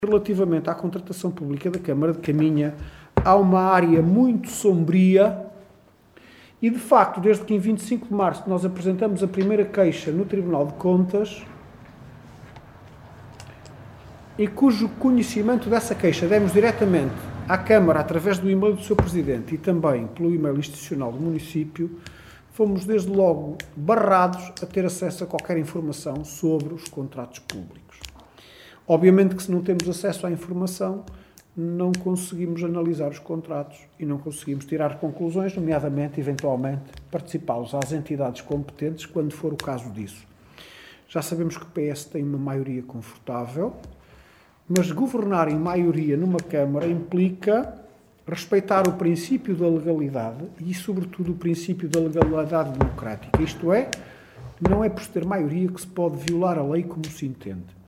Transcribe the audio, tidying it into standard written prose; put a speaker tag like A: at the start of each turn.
A: Relativamente à contratação pública da Câmara de Caminha, há uma área muito sombria e, de facto, desde que em 25 de março nós apresentamos a primeira queixa no Tribunal de Contas e cujo conhecimento dessa queixa demos diretamente à Câmara através do e-mail do seu Presidente e também pelo e-mail institucional do município, fomos desde logo barrados a ter acesso a qualquer informação sobre os contratos públicos. Obviamente que se não temos acesso à informação, não conseguimos analisar os contratos e não conseguimos tirar conclusões, nomeadamente, eventualmente, participá-los às entidades competentes, quando for o caso disso. Já sabemos que o PS tem uma maioria confortável, mas governar em maioria numa Câmara implica respeitar o princípio da legalidade e, sobretudo, o princípio da legalidade democrática. Isto é, não é por ter maioria que se pode violar a lei como se entende.